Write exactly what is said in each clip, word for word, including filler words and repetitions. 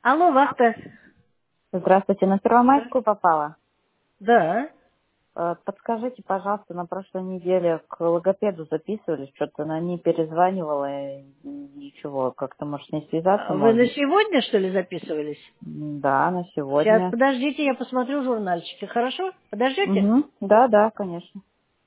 Алло, вахта. Здравствуйте, на Первомайскую попала. Да. Э, Подскажите, пожалуйста, на прошлой неделе к логопеду записывались, что-то она не перезванивала, и ничего, как-то, может, не связаться А Вы на можно? сегодня, что ли, записывались? М, Да, на Сейчас, сегодня. подождите, я посмотрю журнальчики, хорошо? Подождете? Угу. Да, да, конечно.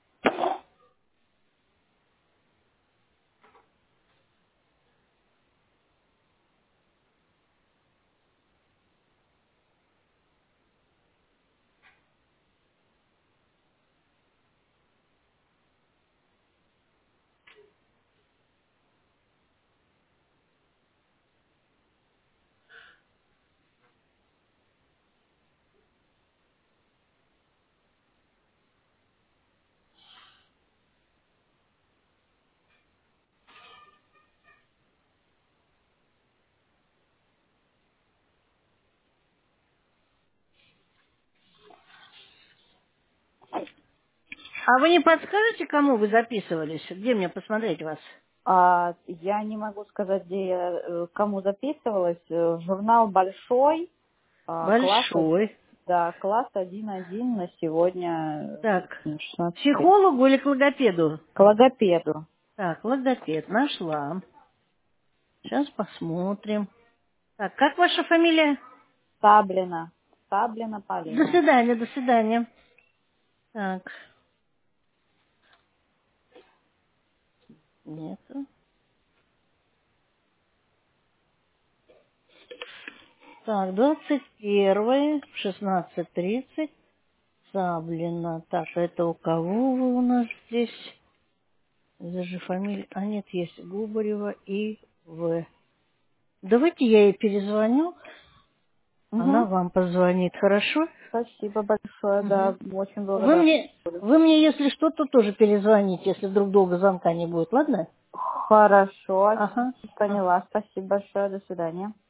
А вы не подскажете, кому вы записывались? Где мне посмотреть вас? А, я не могу сказать, где я, э, кому записывалась. Э, Журнал большой, а, класс, од- Большой. да, класс один один на сегодня Так, э, шестнадцать тридцать. психологу или к логопеду? К логопеду. Так, логопед, нашла. Сейчас посмотрим. Так, как ваша фамилия? Саблина. Саблина До Полина. свидания, до свидания. Так, нету. Так, двадцать первое, шестнадцать тридцать. Саблина. Так, это у кого вы у нас здесь? Это же фамилия... А нет, есть Губарева и В. Давайте я ей перезвоню, она Угу. вам позвонит, хорошо? Спасибо большое, да, Мгм. очень Вы благодарна. мне, вы мне, если что, то тоже перезвоните, если вдруг долго звонка не будет, ладно? Хорошо, Ага. Ага. поняла. Спасибо большое, до свидания.